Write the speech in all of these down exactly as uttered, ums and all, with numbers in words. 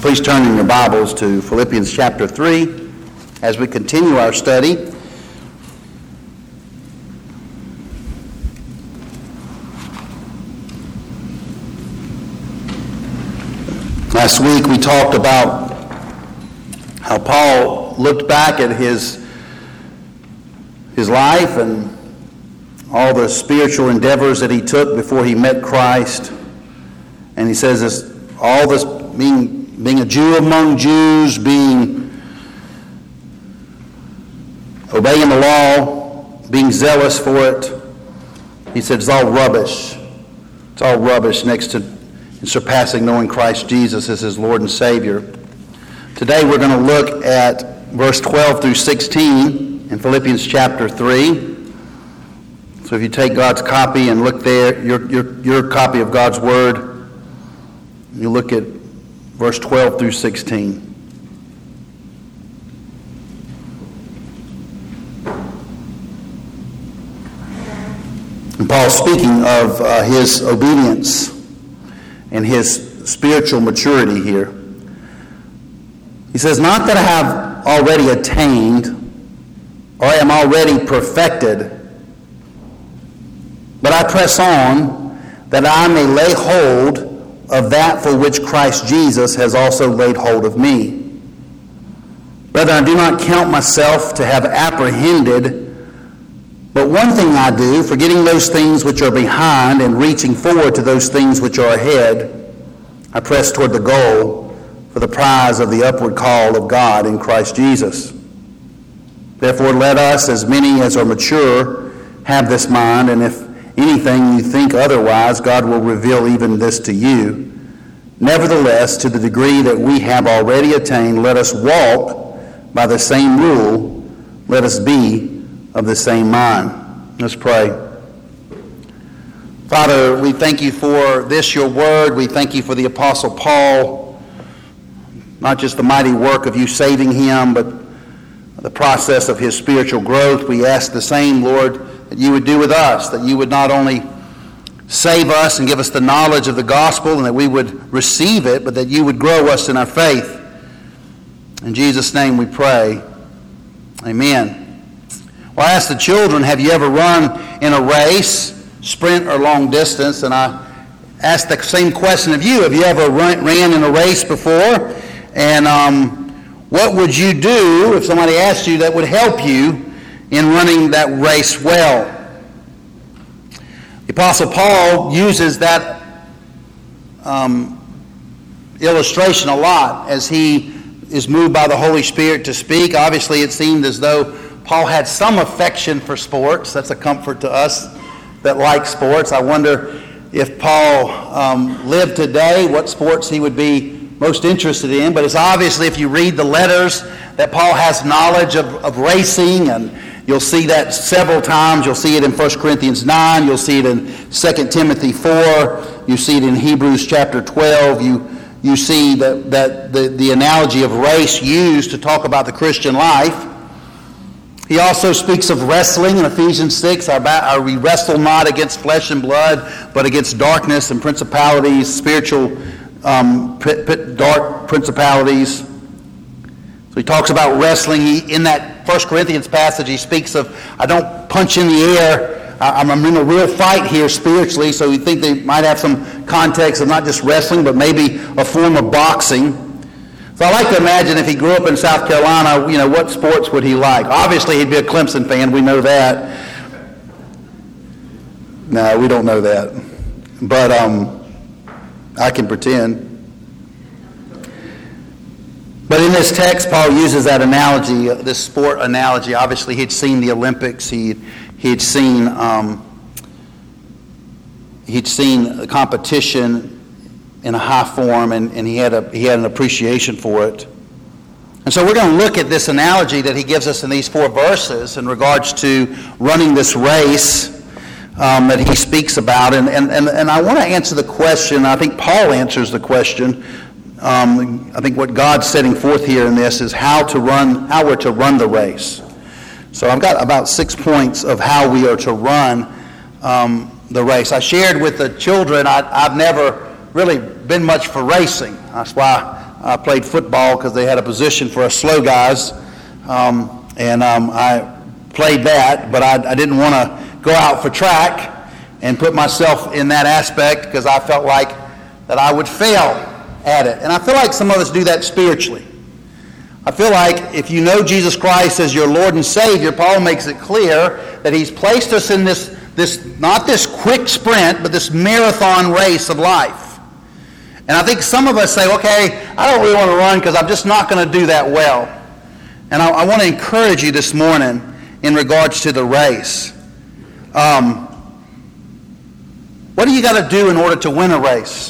Please turn in your Bibles to Philippians chapter three as we continue our study. Last week we talked about how Paul looked back at his, his life and all the spiritual endeavors that he took before he met Christ. And he says this, all this being being a Jew among Jews, being obeying the law, being zealous for it. He said it's all rubbish. It's all rubbish next to and surpassing knowing Christ Jesus as his Lord and Savior. Today we're going to look at verse twelve through sixteen in Philippians chapter three. So if you take God's copy and look there, your, your, your copy of God's Word, you look at verse twelve through sixteen. And Paul's speaking of uh, his obedience and his spiritual maturity here. He says, not that I have already attained or am already perfected, but I press on that I may lay hold of that for which Christ Jesus has also laid hold of me. Rather, I do not count myself to have apprehended, but one thing I do, forgetting those things which are behind and reaching forward to those things which are ahead, I press toward the goal for the prize of the upward call of God in Christ Jesus. Therefore, let us, as many as are mature, have this mind, and if anything you think otherwise, God will reveal even this to you. Nevertheless, to the degree that we have already attained, let us walk by the same rule. Let us be of the same mind. Let's pray. Father, we thank you for this, your word. We thank you for the Apostle Paul, not just the mighty work of you saving him, but the process of his spiritual growth. We ask the same, Lord, that you would do with us, that you would not only save us and give us the knowledge of the gospel and that we would receive it, but that you would grow us in our faith. In Jesus' name we pray. Amen. Well, I asked the children, have you ever run in a race, sprint or long distance? And I asked the same question of you. Have you ever run, ran in a race before? And um, what would you do if somebody asked you that would help you in running that race well? The Apostle Paul uses that um, illustration a lot as he is moved by the Holy Spirit to speak. Obviously, it seemed as though Paul had some affection for sports. That's a comfort to us that like sports. I wonder if Paul um, lived today, what sports he would be most interested in. But it's obviously, if you read the letters, that Paul has knowledge of, of racing, and you'll see that several times. You'll see it in First Corinthians nine. You'll see it in Second Timothy four. You see it in Hebrews chapter twelve. You you see that, that the, the analogy of race used to talk about the Christian life. He also speaks of wrestling in Ephesians six. Our, our, we wrestle not against flesh and blood, but against darkness and principalities, spiritual um, pit, pit, dark principalities. So he talks about wrestling. He, in that First Corinthians passage, he speaks of, I don't punch in the air. I, I'm in a real fight here spiritually. So you think they might have some context of not just wrestling, but maybe a form of boxing. So I like to imagine if he grew up in South Carolina, you know, what sports would he like? Obviously, he'd be a Clemson fan. We know that. No, we don't know that. But um, I can pretend. But in this text, Paul uses that analogy, this sport analogy. Obviously, he'd seen the Olympics. He he'd seen um, he'd seen the competition in a high form, and, and he had a he had an appreciation for it. And so we're going to look at this analogy that he gives us in these four verses in regards to running this race um, that he speaks about. And, and, and, and I want to answer the question. I think Paul answers the question. Um, I think what God's setting forth here in this is how to run, how we're to run the race. So I've got about six points of how we are to run um, the race. I shared with the children, I, I've never really been much for racing. That's why I played football because they had a position for us slow guys, um, and um, I played that, but I, I didn't want to go out for track and put myself in that aspect because I felt like that I would fail at it. And I feel like some of us do that spiritually. I feel like if you know Jesus Christ as your Lord and Savior, Paul makes it clear that he's placed us in this, this not this quick sprint, but this marathon race of life. And I think some of us say, okay, I don't really want to run because I'm just not going to do that well. And I, I want to encourage you this morning in regards to the race. Um, what do you got to do in order to win a race?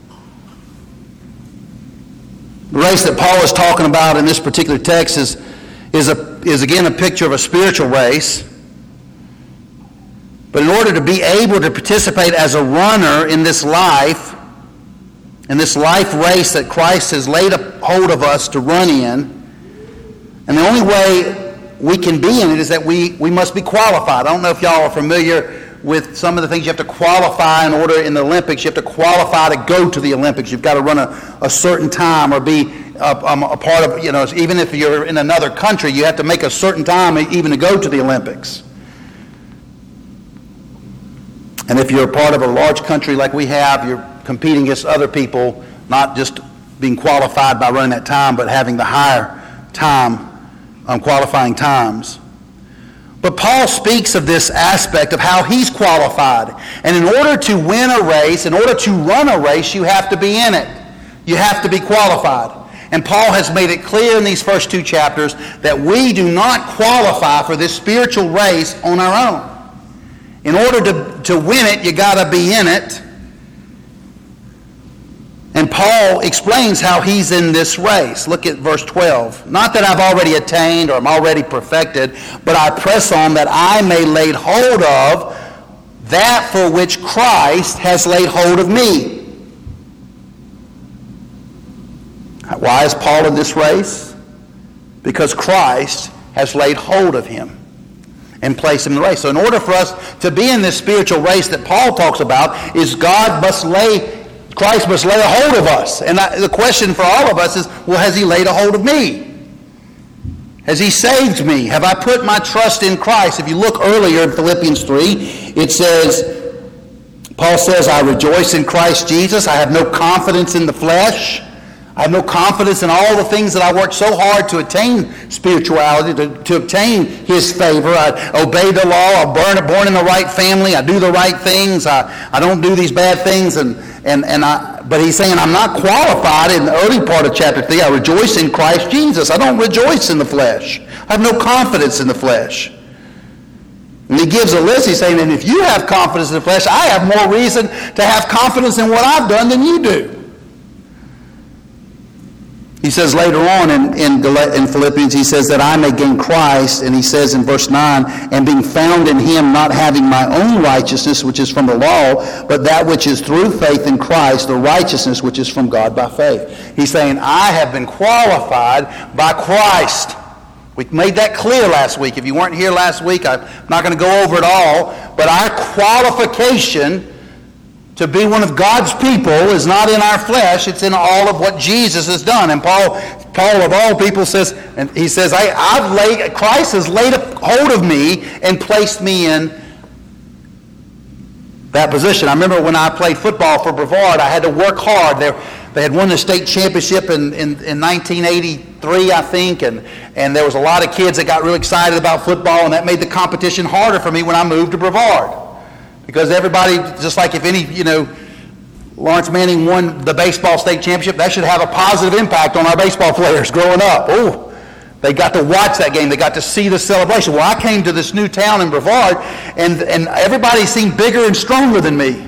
The race that Paul is talking about in this particular text is, is, a, is again a picture of a spiritual race. But in order to be able to participate as a runner in this life, in this life race that Christ has laid a hold of us to run in, and the only way we can be in it is that we, we must be qualified. I don't know if y'all are familiar with some of the things you have to qualify in order in the Olympics. You have to qualify to go to the Olympics. You've got to run a, a certain time or be a, um, a part of, you know, even if you're in another country, you have to make a certain time even to go to the Olympics. And if you're a part of a large country like we have, you're competing against other people, not just being qualified by running that time, but having the higher time, um, qualifying times. But Paul speaks of this aspect of how he's qualified. And in order to win a race, in order to run a race, you have to be in it. You have to be qualified. And Paul has made it clear in these first two chapters that we do not qualify for this spiritual race on our own. In order to, to win it, you got to be in it. And Paul explains how he's in this race. Look at verse twelve. Not that I've already attained or I'm already perfected, but I press on that I may lay hold of that for which Christ has laid hold of me. Why is Paul in this race? Because Christ has laid hold of him and placed him in the race. So in order for us to be in this spiritual race that Paul talks about, is God must lay Christ must lay a hold of us. And I, the question for all of us is, well, has he laid a hold of me? Has he saved me? Have I put my trust in Christ? If you look earlier in Philippians three, it says, Paul says, I rejoice in Christ Jesus. I have no confidence in the flesh. I have no confidence in all the things that I worked so hard to attain spirituality, to, to obtain his favor. I obey the law. I'm born, born in the right family. I do the right things. I, I don't do these bad things. And, and, and I, but he's saying I'm not qualified in the early part of chapter three. I rejoice in Christ Jesus. I don't rejoice in the flesh. I have no confidence in the flesh. And he gives a list. He's saying, and if you have confidence in the flesh, I have more reason to have confidence in what I've done than you do. He says later on in, in, in Philippians, he says that I may gain Christ, and he says in verse nine, and being found in him, not having my own righteousness, which is from the law, but that which is through faith in Christ, the righteousness which is from God by faith. He's saying, I have been qualified by Christ. We made that clear last week. If you weren't here last week, I'm not going to go over it all, but our qualification to be one of God's people is not in our flesh, it's in all of what Jesus has done. And Paul, Paul of all people says, and he says, I, I've laid, Christ has laid a hold of me and placed me in that position. I remember when I played football for Brevard, I had to work hard. They, they had won the state championship in, in, in nineteen eighty-three, I think, and, and there was a lot of kids that got really excited about football, and that made the competition harder for me when I moved to Brevard. Because everybody, just like if any, you know, Lawrence Manning won the baseball state championship, that should have a positive impact on our baseball players growing up. Oh, they got to watch that game. They got to see the celebration. Well, I came to this new town in Brevard, and, and everybody seemed bigger and stronger than me.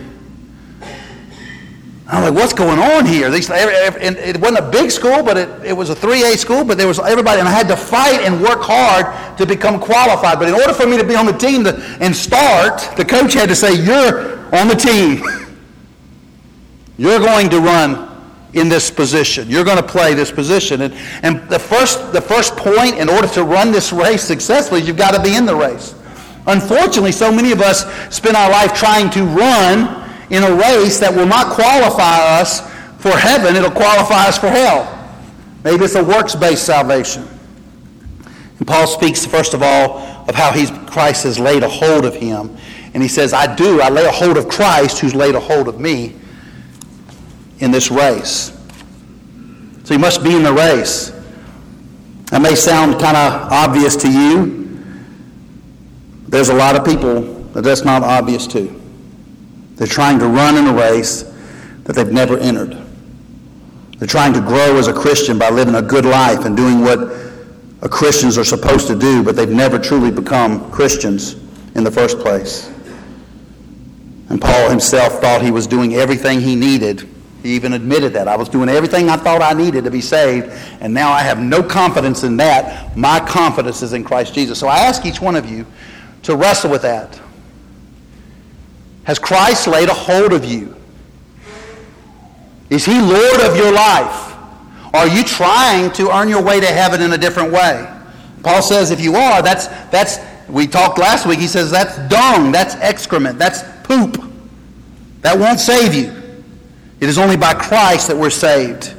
I'm like, what's going on here? These, and it wasn't a big school, but it, it was a three A school, but there was everybody, and I had to fight and work hard to become qualified. But in order for me to be on the team to, and start, the coach had to say, you're on the team. You're going to run in this position. You're going to play this position. And, and the first, the first point in order to run this race successfully, you've got to be in the race. Unfortunately, so many of us spend our life trying to run in a race that will not qualify us for heaven, it'll qualify us for hell. Maybe it's a works-based salvation. And Paul speaks, first of all, of how he's, Christ has laid a hold of him. And he says, I do. I lay a hold of Christ who's laid a hold of me in this race. So you must be in the race. That may sound kind of obvious to you. There's a lot of people that that's not obvious to. They're trying to run in a race that they've never entered. They're trying to grow as a Christian by living a good life and doing what a Christians are supposed to do, but they've never truly become Christians in the first place. And Paul himself thought he was doing everything he needed. He even admitted that. I was doing everything I thought I needed to be saved, and now I have no confidence in that. My confidence is in Christ Jesus. So I ask each one of you to wrestle with that. Has Christ laid a hold of you? Is he Lord of your life? Are you trying to earn your way to heaven in a different way? Paul says if you are, that's, that's we talked last week, he says that's dung, that's excrement, that's poop. That won't save you. It is only by Christ that we're saved.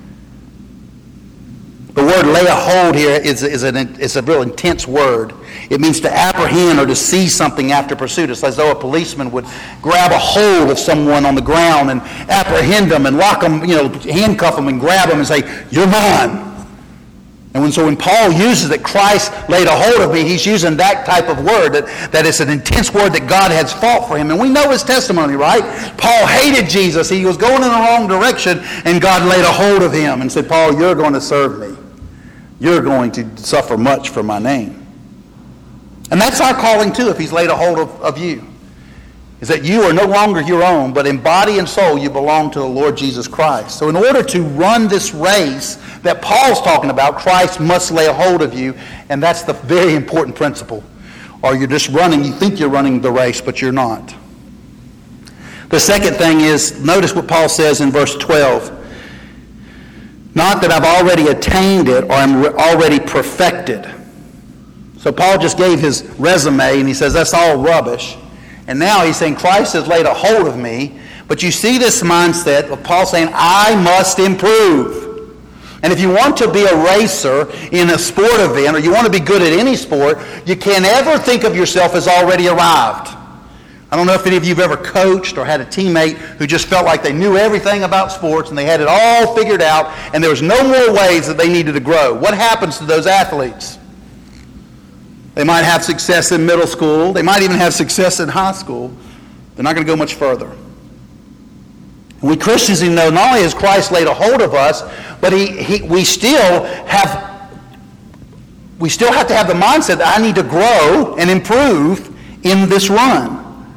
The word lay a hold here is, is, an, is a real intense word. It means to apprehend or to seize something after pursuit. It's as though a policeman would grab a hold of someone on the ground and apprehend them and lock them, you know, handcuff them and grab them and say, you're mine. And when, so when Paul uses that Christ laid a hold of me, he's using that type of word, that, that it's an intense word that God has fought for him. And we know his testimony, right? Paul hated Jesus. He was going in the wrong direction, and God laid a hold of him and said, Paul, you're going to serve me. You're going to suffer much for my name. And that's our calling too, if he's laid a hold of, of you. Is that you are no longer your own, but in body and soul you belong to the Lord Jesus Christ. So in order to run this race that Paul's talking about, Christ must lay a hold of you, and that's the very important principle. Or you're just running, you think you're running the race, but you're not. The second thing is, notice what Paul says in verse twelve. Not that I've already attained it or I'm already perfected. So Paul just gave his resume and he says that's all rubbish. And now he's saying Christ has laid a hold of me. But you see this mindset of Paul saying I must improve. And if you want to be a racer in a sport event or you want to be good at any sport, you can't ever think of yourself as already arrived. I don't know if any of you have ever coached or had a teammate who just felt like they knew everything about sports and they had it all figured out and there was no more ways that they needed to grow. What happens to those athletes? They might have success in middle school. They might even have success in high school. They're not going to go much further. And we Christians need to know not only has Christ laid a hold of us, but he, he, we still have we still have to have the mindset that I need to grow and improve in this run.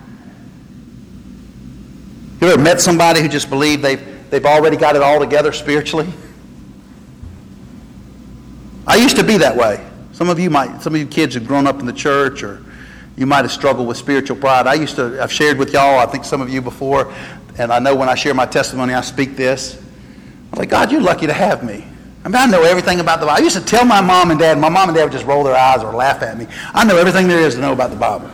You ever met somebody who just believed they've, they've already got it all together spiritually? I used to be that way. Some of you might, some of you kids have grown up in the church, or you might have struggled with spiritual pride. I used to, I've shared with y'all, I think some of you before, and I know when I share my testimony, I speak this. I'm like, God, you're lucky to have me. I mean, I know everything about the Bible. I used to tell my mom and dad, my mom and dad would just roll their eyes or laugh at me. I know everything there is to know about the Bible.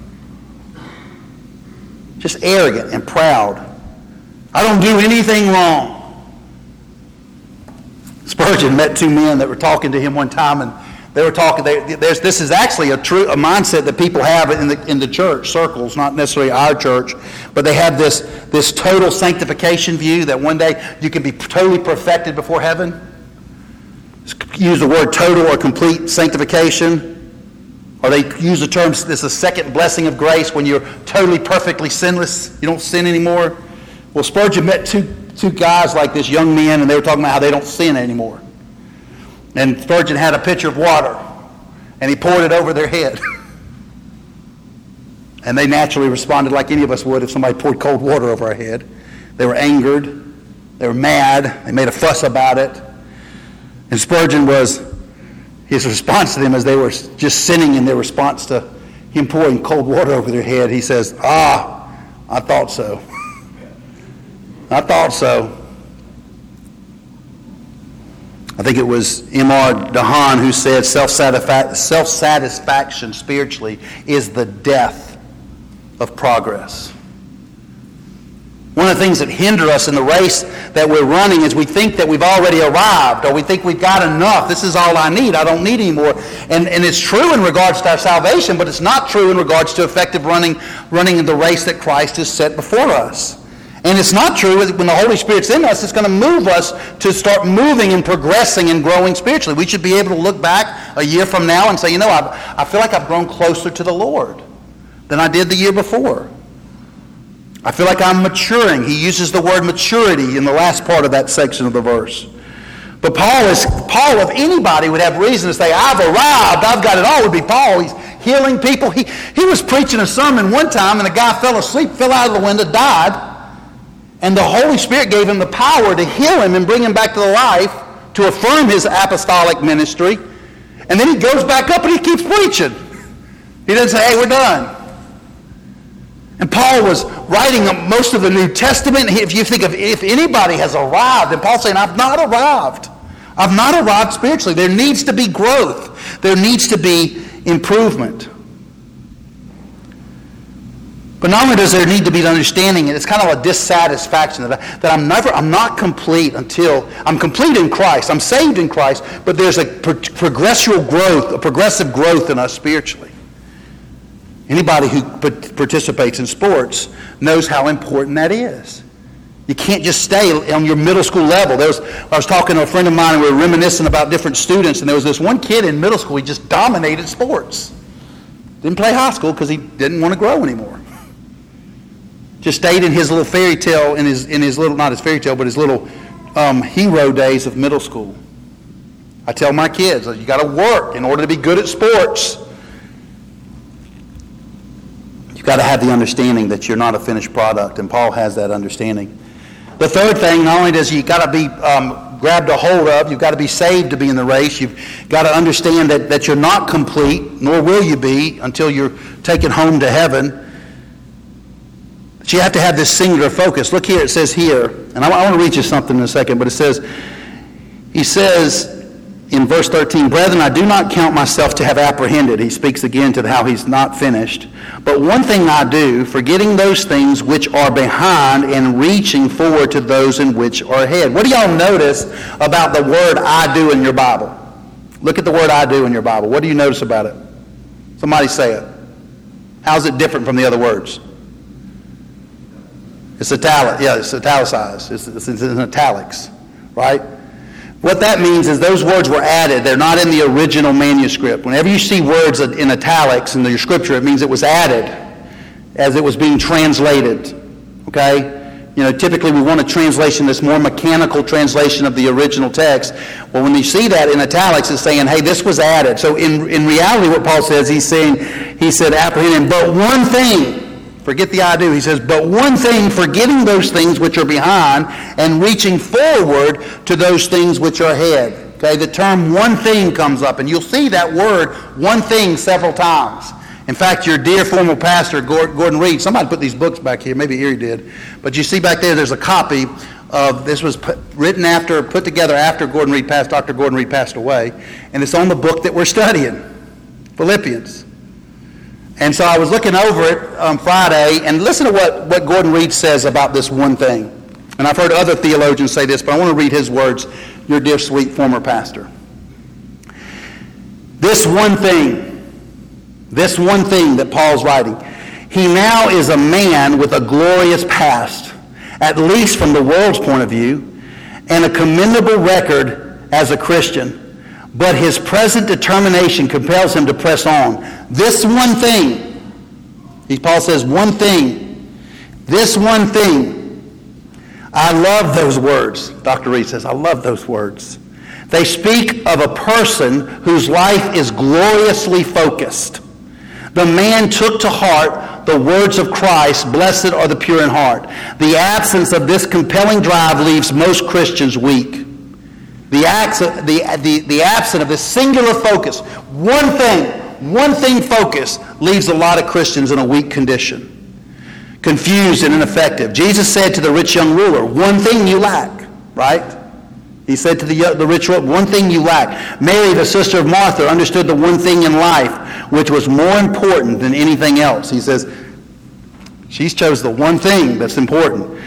Just arrogant and proud. I don't do anything wrong. Spurgeon met two men that were talking to him one time, and they were talking. They, there's, this is actually a true a mindset that people have in the in the church circles, not necessarily our church, but they have this this total sanctification view that one day you can be totally perfected before heaven. Use the word total or complete sanctification. Or they use the term, this is a second blessing of grace when you're totally perfectly sinless. You don't sin anymore. Well, Spurgeon met two, two guys like this, young men, and they were talking about how they don't sin anymore. And Spurgeon had a pitcher of water, and he poured it over their head. And they naturally responded like any of us would if somebody poured cold water over our head. They were angered. They were mad. They made a fuss about it. And Spurgeon was... his response to them as they were just sinning in their response to him pouring cold water over their head, he says, ah, I thought so. I thought so. I think it was M R DeHaan who said self-satisfa- self-satisfaction spiritually is the death of progress. One of the things that hinder us in the race that we're running is we think that we've already arrived, or we think we've got enough. This is all I need. I don't need any more. And, and it's true in regards to our salvation, but it's not true in regards to effective running, running the race that Christ has set before us. And it's not true when the Holy Spirit's in us, it's going to move us to start moving and progressing and growing spiritually. We should be able to look back a year from now and say, you know, I, I feel like I've grown closer to the Lord than I did the year before. I feel like I'm maturing. He uses the word maturity in the last part of that section of the verse. But Paul, is Paul, if anybody would have reason to say, I've arrived, I've got it all, would be Paul. He's healing people. He, he was preaching a sermon one time, and a guy fell asleep, fell out of the window, died. And the Holy Spirit gave him the power to heal him and bring him back to life, to affirm his apostolic ministry. And then he goes back up and he keeps preaching. He doesn't say, hey, we're done. And Paul was writing most of the New Testament. If you think of if anybody has arrived, and Paul's saying, I've not arrived. I've not arrived spiritually. There needs to be growth. There needs to be improvement. But not only does there need to be the understanding, it's kind of a dissatisfaction that, I, that I'm never, I'm not complete until I'm complete in Christ. I'm saved in Christ, but there's a pro- progressive growth, a progressive growth in us spiritually. Anybody who participates in sports knows how important that is. You can't just stay on your middle school level. There was, I was talking to a friend of mine, and we were reminiscing about different students, and there was this one kid in middle school, he just dominated sports. Didn't play high school because he didn't want to grow anymore. Just stayed in his little fairy tale, in his, in his little, not his fairy tale, but his little um, hero days of middle school. I tell my kids, you got to work in order to be good at sports. You've got to have the understanding that you're not a finished product, and Paul has that understanding. The third thing, not only does you got to be um, grabbed a hold of, you've got to be saved to be in the race. You've got to understand that, that you're not complete, nor will you be until you're taken home to heaven. But you have to have this singular focus. Look here, it says here, and I, I want to read you something in a second, but it says, he says, in verse thirteen, brethren, I do not count myself to have apprehended. He speaks again to how he's not finished. But one thing I do, forgetting those things which are behind and reaching forward to those in which are ahead. What do y'all notice about the word I do in your Bible? Look at the word I do in your Bible. What do you notice about it? Somebody say it. How's it different from the other words? It's italic. Yeah, it's italicized. It's, it's, it's in italics, right? What that means is those words were added. They're not in the original manuscript. Whenever you see words in italics in your scripture, it means it was added as it was being translated. Okay? You know, typically we want a translation that's more mechanical translation of the original text. Well, when you see that in italics, it's saying, hey, this was added. So in, in reality, what Paul says, he's saying, he said, apprehending, but one thing. Forget the I do. He says, but one thing, forgetting those things which are behind and reaching forward to those things which are ahead. Okay, the term one thing comes up, and you'll see that word, one thing, several times. In fact, your dear former pastor, Gordon Reed, somebody put these books back here, maybe Erie did, but you see back there, there's a copy of, this was put, written after, put together after Gordon Reed passed, Doctor Gordon Reed passed away, and it's on the book that we're studying, Philippians. And so I was looking over it on Friday, and listen to what, what Gordon Reed says about this one thing. And I've heard other theologians say this, but I want to read his words, your dear sweet former pastor. This one thing, this one thing that Paul's writing, he now is a man with a glorious past, at least from the world's point of view, and a commendable record as a Christian. But his present determination compels him to press on. This one thing, Paul says, one thing, this one thing, I love those words. Doctor Reed says, I love those words. They speak of a person whose life is gloriously focused. The man took to heart the words of Christ, blessed are the pure in heart. The absence of this compelling drive leaves most Christians weak. The, the, the, the absence of this singular focus, one thing, one thing focus, leaves a lot of Christians in a weak condition, confused and ineffective. Jesus said to the rich young ruler, one thing you lack, right? He said to the, the rich ruler, one thing you lack. Mary, the sister of Martha, understood the one thing in life which was more important than anything else. He says, she's chose the one thing that's important.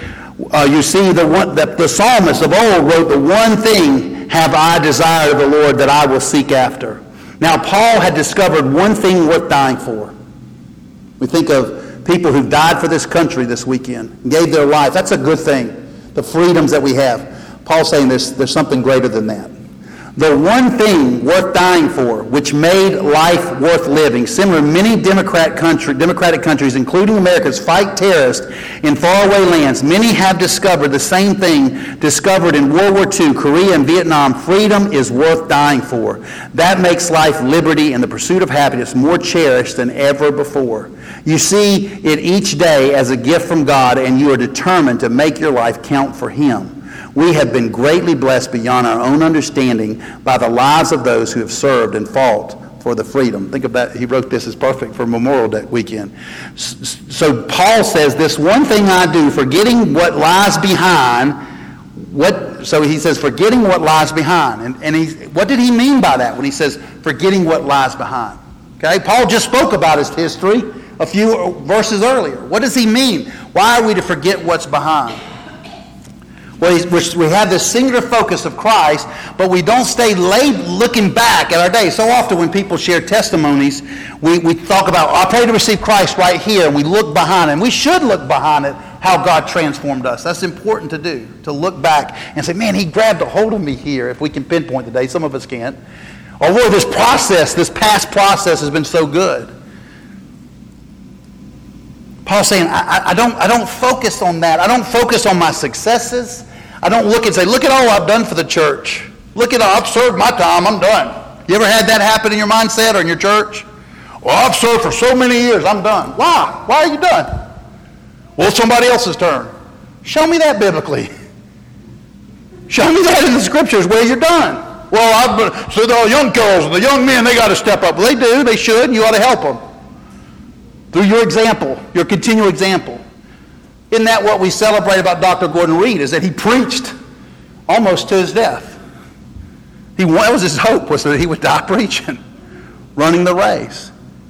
Uh, you see, the, one, the, the psalmist of old wrote, the one thing have I desired of the Lord that I will seek after. Now, Paul had discovered one thing worth dying for. We think of people who died for this country this weekend, gave their life. That's a good thing, the freedoms that we have. Paul's saying there's, there's something greater than that. The one thing worth dying for, which made life worth living. Similar, many Democrat country, democratic countries, including America's, fight terrorists in faraway lands. Many have discovered the same thing discovered in World War Two, Korea, and Vietnam. Freedom is worth dying for. That makes life, liberty, and the pursuit of happiness more cherished than ever before. You see it each day as a gift from God, and you are determined to make your life count for Him. We have been greatly blessed beyond our own understanding by the lives of those who have served and fought for the freedom. Think about, he wrote this as perfect for Memorial Day weekend. So Paul says, this one thing I do, forgetting what lies behind, what, so he says, forgetting what lies behind. And, and he, what did he mean by that when he says, forgetting what lies behind? Okay, Paul just spoke about his history a few verses earlier. What does he mean? Why are we to forget what's behind? Well, we have this singular focus of Christ, but we don't stay laid looking back at our day. So often when people share testimonies, we, we talk about, I pray to receive Christ right here, and we look behind it. And we should look behind it, how God transformed us. That's important to do, to look back and say, man, He grabbed a hold of me here, if we can pinpoint today. Some of us can't. Or where this process, this past process has been so good. Paul's saying, I, I, don't, I don't focus on that. I don't focus on my successes. I don't look and say, look at all I've done for the church. Look at all, I've served my time, I'm done. You ever had that happen in your mindset or in your church? Well, I've served for so many years, I'm done. Why? Why are you done? Well, it's somebody else's turn. Show me that biblically. Show me that in the scriptures where you're done. Well, I've been, so the young girls and the young men, they got to step up. Well, they do, they should, and you ought to help them. Through your example, your continual example. Isn't that what we celebrate about Doctor Gordon Reed, is that he preached almost to his death. He, that was his hope, was that he would die preaching, running the race.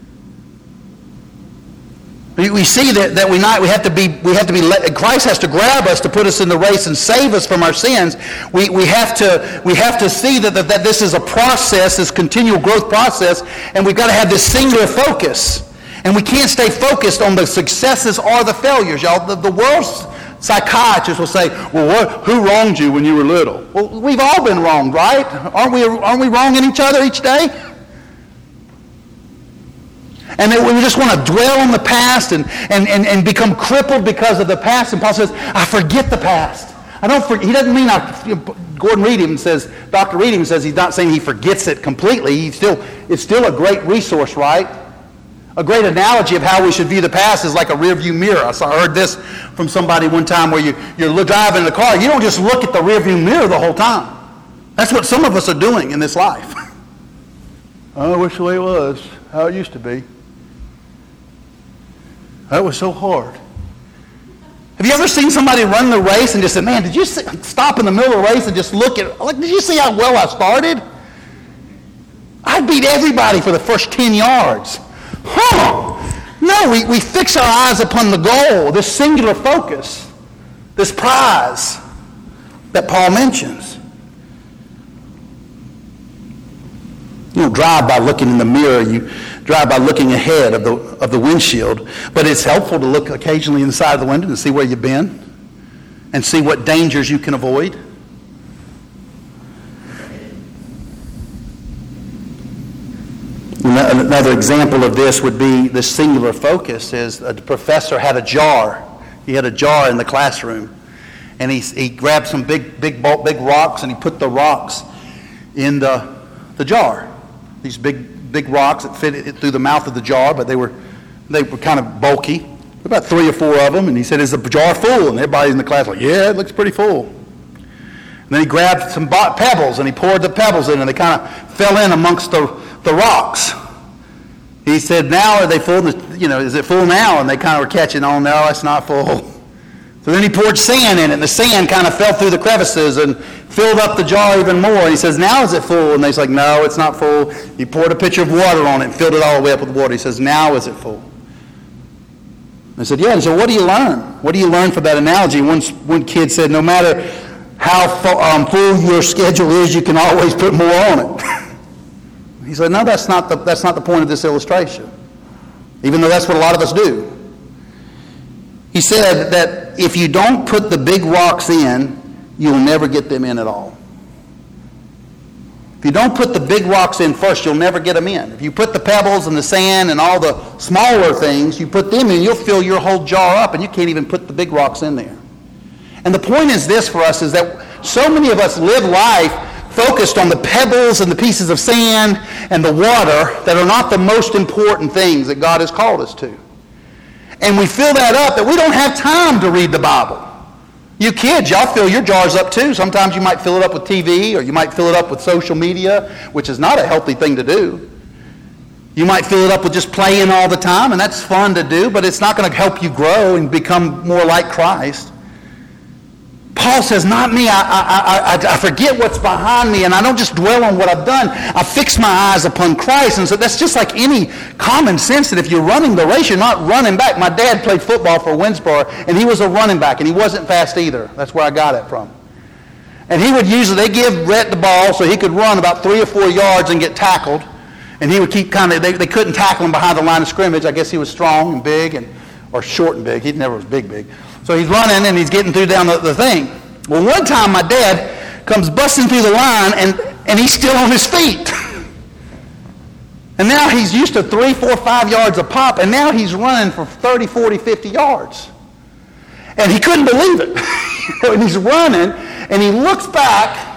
We, we see that, that we not we have to be we have to be let, Christ has to grab us to put us in the race and save us from our sins. We we have to we have to see that, that, that this is a process, this continual growth process, and we've got to have this singular focus. And we can't stay focused on the successes or the failures, y'all. The, the world's psychiatrists will say, well, what, who wronged you when you were little? Well, we've all been wronged, right? Aren't we, aren't we wronging each other each day? And then we just want to dwell on the past and, and, and, and become crippled because of the past. And Paul says, I forget the past. I don't forget. He doesn't mean, I, Gordon Reed even says, Doctor Reed even says he's not saying he forgets it completely. He's still, it's still a great resource, right? A great analogy of how we should view the past is like a rearview mirror. I saw, I heard this from somebody one time where you, you're driving in the car. You don't just look at the rearview mirror the whole time. That's what some of us are doing in this life. I wish the way it was, how it used to be. That was so hard. Have you ever seen somebody run the race and just said, man, did you see, stop in the middle of the race and just look at, like, did you see how well I started? I beat everybody for the first ten yards. Huh. No, we, we fix our eyes upon the goal, this singular focus, this prize that Paul mentions. You don't drive by looking in the mirror, you drive by looking ahead of the of the windshield, but it's helpful to look occasionally inside the window and see where you've been and see what dangers you can avoid. Another example of this would be the singular focus is a professor had a jar. He had a jar in the classroom, and he he grabbed some big big big rocks and he put the rocks in the the jar. These big big rocks that fit through the mouth of the jar, but they were they were kind of bulky. About three or four of them, and he said, "Is the jar full?" And everybody in the class was like, "Yeah, it looks pretty full." And then he grabbed some pebbles and he poured the pebbles in, and they kind of fell in amongst the the rocks. He said, now are they full? You know, is it full now? And they kind of were catching on, no, it's not full. So then he poured sand in it, and the sand kind of fell through the crevices and filled up the jar even more. And he says, now is it full? And they're like, no, it's not full. He poured a pitcher of water on it and filled it all the way up with water. He says, now is it full? I said, yeah. And so what do you learn? What do you learn from that analogy? One, one kid said, no matter how um, full your schedule is, you can always put more on it. He said, no, that's not the, that's not the point of this illustration, even though that's what a lot of us do. He said that if you don't put the big rocks in, you'll never get them in at all. If you don't put the big rocks in first, you'll never get them in. If you put the pebbles and the sand and all the smaller things, you put them in, you'll fill your whole jar up, and you can't even put the big rocks in there. And the point is this for us, is that so many of us live life focused on the pebbles and the pieces of sand and the water that are not the most important things that God has called us to. And we fill that up that we don't have time to read the Bible. You kids, y'all fill your jars up too. Sometimes you might fill it up with T V, or you might fill it up with social media, which is not a healthy thing to do. You might fill it up with just playing all the time, and that's fun to do, but it's not going to help you grow and become more like Christ. Paul says, not me. I, I, I, I forget what's behind me, and I don't just dwell on what I've done. I fix my eyes upon Christ. And so that's just like any common sense, that if you're running the race, you're not running back. My dad played football for Winsboro, and he was a running back, and he wasn't fast either. That's where I got it from. And he would usually, they give Rhett the ball so he could run about three or four yards and get tackled. And he would keep kind of, they, they couldn't tackle him behind the line of scrimmage. I guess he was strong and big, and or short and big. He never was big, big. So he's running, and he's getting through down the, the thing. Well, one time my dad comes busting through the line, and, and he's still on his feet. And now he's used to three, four, five yards a pop, and now he's running for thirty, forty, fifty yards. And he couldn't believe it. And he's running, and he looks back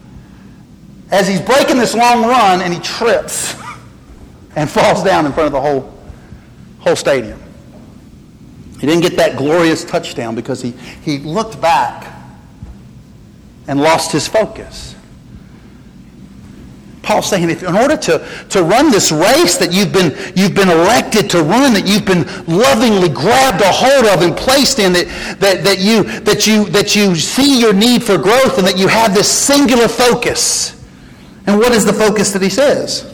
as he's breaking this long run, and he trips and falls down in front of the whole, whole stadium. He didn't get that glorious touchdown because he, he looked back and lost his focus. Paul's saying, if in order to, to run this race that you've been, you've been elected to run, that you've been lovingly grabbed a hold of and placed in, that, that, that, you, that, you, that you see your need for growth, and that you have this singular focus. And what is the focus that he says?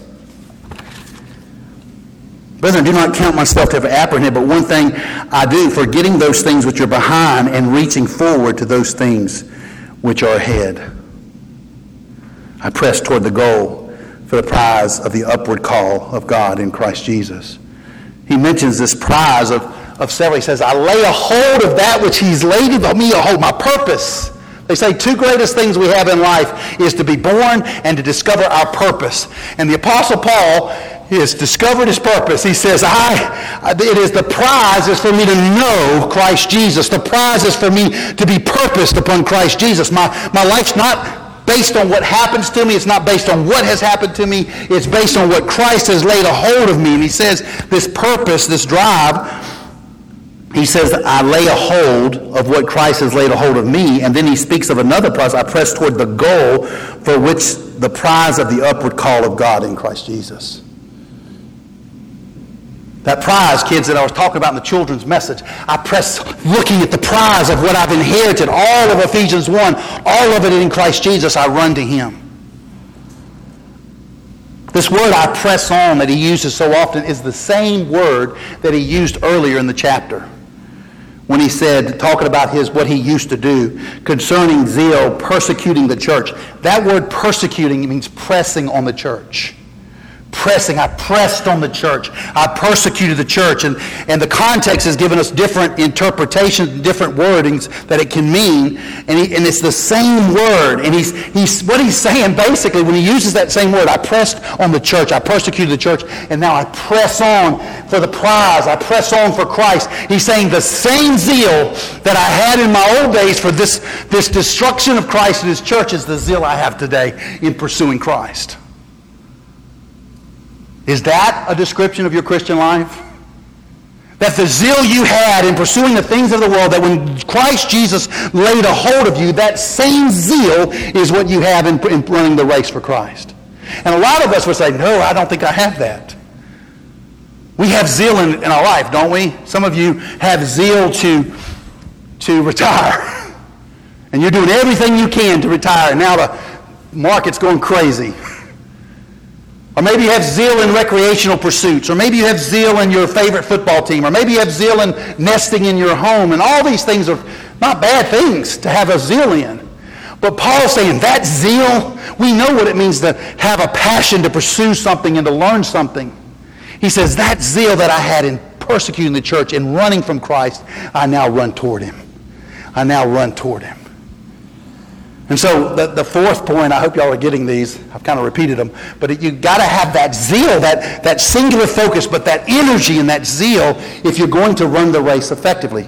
Brethren, do not count myself to have apprehended, but one thing I do, forgetting those things which are behind and reaching forward to those things which are ahead. I press toward the goal for the prize of the upward call of God in Christ Jesus. He mentions this prize of, of several. He says, I lay a hold of that which he's laid on me a hold, my purpose. They say two greatest things we have in life is to be born and to discover our purpose. And the Apostle Paul has discovered his purpose. He says, I, it is the prize is for me to know Christ Jesus. The prize is for me to be purposed upon Christ Jesus. My, my life's not based on what happens to me. It's not based on what has happened to me. It's based on what Christ has laid a hold of me. And he says this purpose, this drive, he says, I lay a hold of what Christ has laid a hold of me. And then he speaks of another prize. I press toward the goal for which the prize of the upward call of God in Christ Jesus. That prize, kids, that I was talking about in the children's message, I press looking at the prize of what I've inherited, all of Ephesians one, all of it in Christ Jesus, I run to him. This word I press on that he uses so often is the same word that he used earlier in the chapter when he said, talking about his what he used to do concerning zeal, persecuting the church. That word persecuting means pressing on the church. Pressing. I pressed on the church. I persecuted the church. And, and the context has given us different interpretations, different wordings that it can mean. And, he, and it's the same word. And he's, he's what he's saying basically when he uses that same word, I pressed on the church. I persecuted the church. And now I press on for the prize. I press on for Christ. He's saying the same zeal that I had in my old days for this, this destruction of Christ and his church is the zeal I have today in pursuing Christ. Is that a description of your Christian life? That the zeal you had in pursuing the things of the world, that when Christ Jesus laid a hold of you, that same zeal is what you have in, in running the race for Christ. And a lot of us would say, no, I don't think I have that. We have zeal in, in our life, don't we? Some of you have zeal to, to retire. And you're doing everything you can to retire. And now the market's going crazy. Or maybe you have zeal in recreational pursuits. Or maybe you have zeal in your favorite football team. Or maybe you have zeal in nesting in your home. And all these things are not bad things to have a zeal in. But Paul's saying that zeal, we know what it means to have a passion to pursue something and to learn something. He says that zeal that I had in persecuting the church and running from Christ, I now run toward him. I now run toward him. And so the, the fourth point, I hope y'all are getting these. I've kind of repeated them. But you've got to have that zeal, that, that singular focus, but that energy and that zeal if you're going to run the race effectively.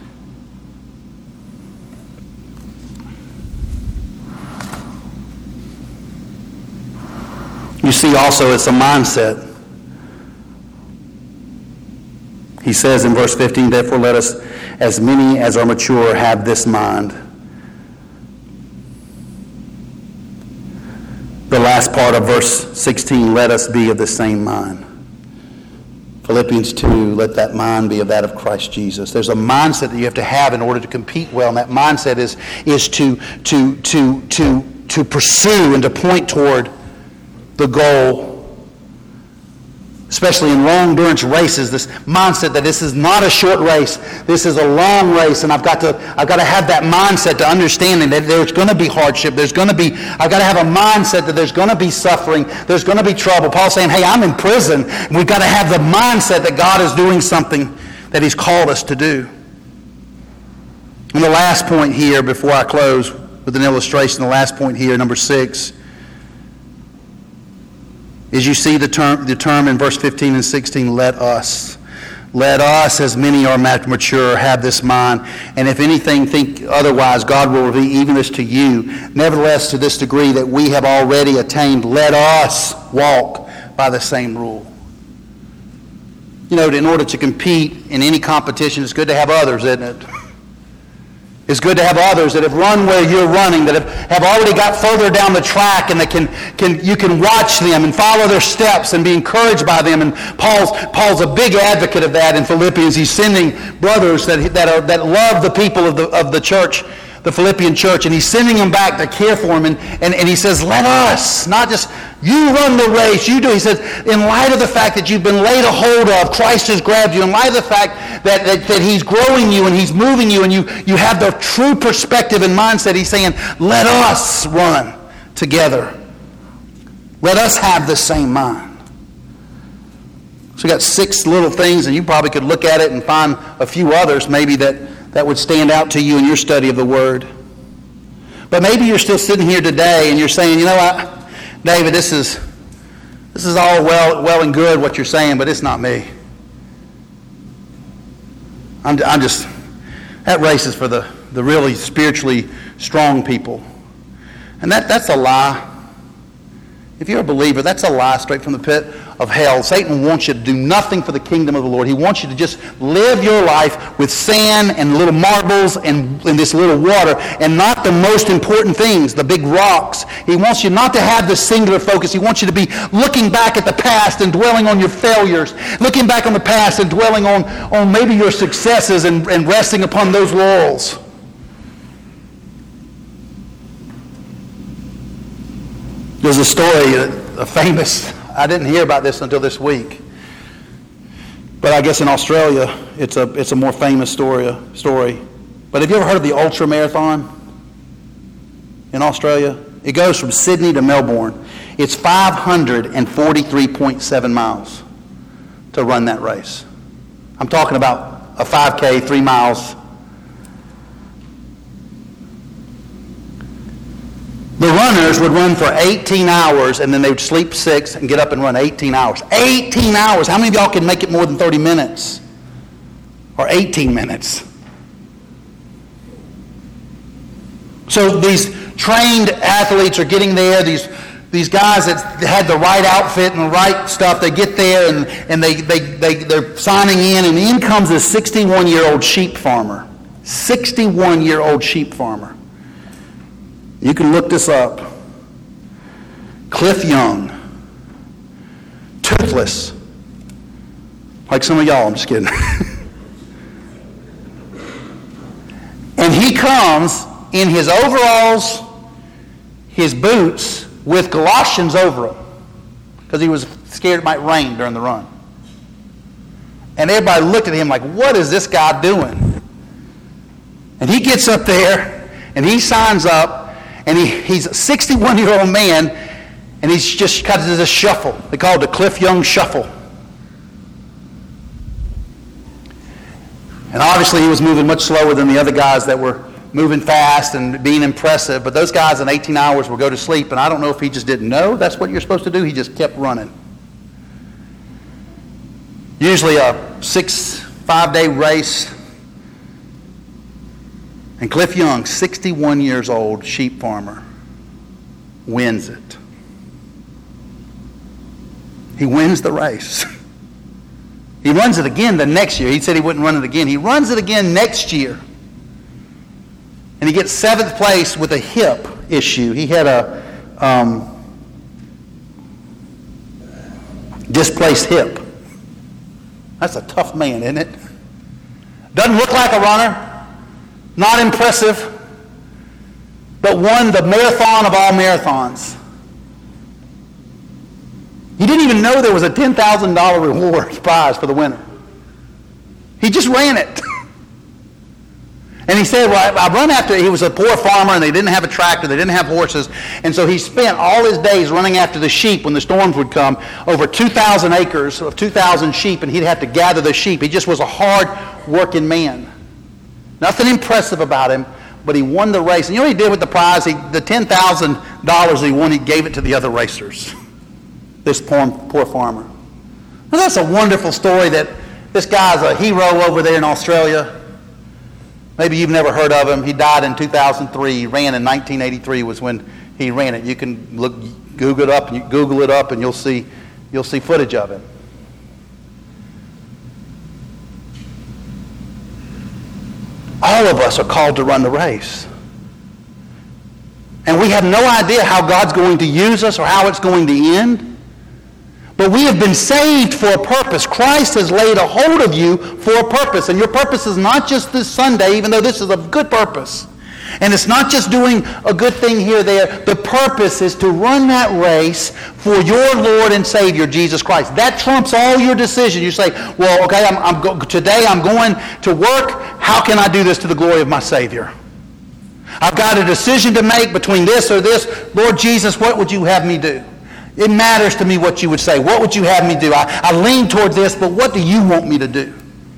You see also it's a mindset. He says in verse fifteen, therefore let us, as many as are mature, have this mind. The last part of verse sixteen, let us be of the same mind. Philippians two, let that mind be of that of Christ Jesus. There's a mindset that you have to have in order to compete well, and that mindset is, is to, to, to, to, to pursue and to point toward the goal. Especially in long endurance races, this mindset that this is not a short race, this is a long race, and I've got to I've got to have that mindset to understanding that there's going to be hardship, there's going to be, I've got to have a mindset that there's going to be suffering, there's going to be trouble. Paul's saying, hey, I'm in prison, and we've got to have the mindset that God is doing something that he's called us to do. And the last point here, before I close with an illustration, the last point here, number six, is you see the term, the term in verse fifteen and sixteen, let us. Let us, as many are mature, have this mind. And if anything, think otherwise, God will reveal even this to you. Nevertheless, to this degree that we have already attained, let us walk by the same rule. You know, in order to compete in any competition, it's good to have others, isn't it? It's good to have others that have run where you're running, that have, have already got further down the track, and that can, can you can watch them and follow their steps and be encouraged by them. And Paul's Paul's a big advocate of that in Philippians. He's sending brothers that that are that love the people of the of the church, the Philippian church, and he's sending them back to care for them. And, and, and he says, let us, not just you run the race, you do. He says, in light of the fact that you've been laid a hold of, Christ has grabbed you, in light of the fact that, that, that he's growing you and he's moving you and you, you have the true perspective and mindset, he's saying, let us run together. Let us have the same mind. So we got six little things, and you probably could look at it and find a few others maybe that, that would stand out to you in your study of the Word. But maybe you're still sitting here today and you're saying, you know what, David, this is this is all well well and good what you're saying, but it's not me. I'm, I'm just, that race is for the, the really spiritually strong people. And that that's a lie. If you're a believer, that's a lie straight from the pit of hell. Satan wants you to do nothing for the kingdom of the Lord. He wants you to just live your life with sand and little marbles and, and this little water, and not the most important things, the big rocks. He wants you not to have this singular focus. He wants you to be looking back at the past and dwelling on your failures, looking back on the past and dwelling on, on maybe your successes and, and resting upon those laurels. There's a story, a famous, I didn't hear about this until this week, but I guess in Australia it's a it's a more famous story. story. But have you ever heard of the Ultra Marathon in Australia? It goes from Sydney to Melbourne. It's five hundred forty-three point seven miles to run that race. I'm talking about a five K, three miles. The runners would run for eighteen hours, and then they would sleep six and get up and run eighteen hours. eighteen hours! How many of y'all can make it more than thirty minutes? Or eighteen minutes? So these trained athletes are getting there, these these guys that had the right outfit and the right stuff, they get there and, and they, they, they, they're signing in, and in comes this sixty-one-year-old sheep farmer. sixty-one-year-old sheep farmer. You can look this up. Cliff Young. Toothless. Like some of y'all, I'm just kidding. And he comes in his overalls, his boots, with Galoshians over them. because he was scared it might rain during the run. And everybody looked at him like, what is this guy doing? And he gets up there, and he signs up, and he, he's a sixty-one-year-old man, and he's just kind of this shuffle. They call it the Cliff Young Shuffle. And obviously he was moving much slower than the other guys that were moving fast and being impressive, but those guys in eighteen hours will go to sleep, and I don't know if he just didn't know that's what you're supposed to do. He just kept running. Usually a six, five-day race. And Cliff Young, sixty-one years old, sheep farmer, wins it. He wins the race. He runs it again the next year. He said he wouldn't run it again. He runs it again next year. And he gets seventh place with a hip issue. He had a um, displaced hip. That's a tough man, isn't it? Doesn't look like a runner. Not impressive. But won the marathon of all marathons. He didn't even know there was a ten thousand dollars reward prize for the winner. He just ran it. And he said, well, I run after, he was a poor farmer and they didn't have a tractor, they didn't have horses. And so he spent all his days running after the sheep when the storms would come, over two thousand acres of two thousand sheep, and he'd have to gather the sheep. He just was a hard-working man. Nothing impressive about him, but he won the race. And you know what he did with the prize? He, the ten thousand dollars he won, he gave it to the other racers. This poor, poor farmer. Now that's a wonderful story that this guy's a hero over there in Australia. Maybe you've never heard of him. He died in two thousand three. He ran in nineteen eighty-three was when he ran it. You can look, Google it up, and you Google it up, and you'll see, you'll see footage of it. All of us are called to run the race. And we have no idea how God's going to use us or how it's going to end. But we have been saved for a purpose. Christ has laid a hold of you for a purpose. And your purpose is not just this Sunday, even though this is a good purpose. And it's not just doing a good thing here or there. The purpose is to run that race for your Lord and Savior, Jesus Christ. That trumps all your decisions. You say, well, okay, I'm, I'm go- today I'm going to work. How can I do this to the glory of my Savior? I've got a decision to make between this or this. Lord Jesus, what would you have me do? It matters to me what you would say. What would you have me do? I, I lean toward this, but what do you want me to do?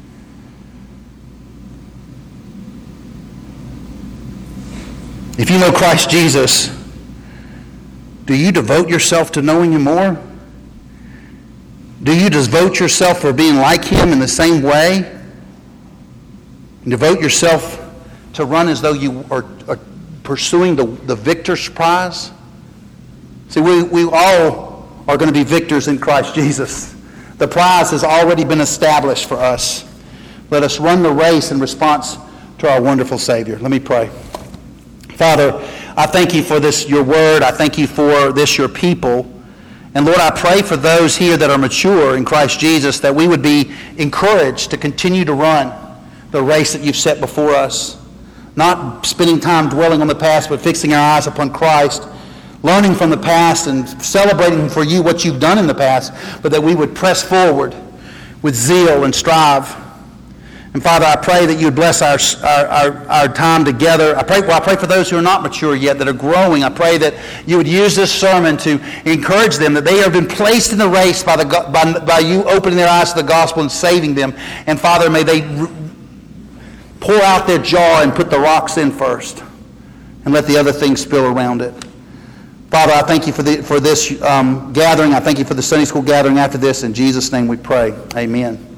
If you know Christ Jesus, do you devote yourself to knowing Him more? Do you devote yourself for being like Him in the same way? And devote yourself to run as though you are, are pursuing the, the victor's prize? See, we, we all are going to be victors in Christ Jesus. The prize has already been established for us. Let us run the race in response to our wonderful Savior. Let me pray. Father, I thank you for this, your word. I thank you for this, your people. And Lord, I pray for those here that are mature in Christ Jesus that we would be encouraged to continue to run the race that you've set before us. Not spending time dwelling on the past, but fixing our eyes upon Christ. Learning from the past and celebrating for you what you've done in the past, but that we would press forward with zeal and strive. And Father, I pray that you would bless our, our, our, our time together. I pray, well, I pray for those who are not mature yet, that are growing. I pray that you would use this sermon to encourage them, that they have been placed in the race by, the, by, by you opening their eyes to the gospel and saving them. And Father, may they re- pour out their jar and put the rocks in first and let the other things spill around it. Father, I thank you for, the, for this um, gathering. I thank you for the Sunday school gathering after this. In Jesus' name we pray. Amen.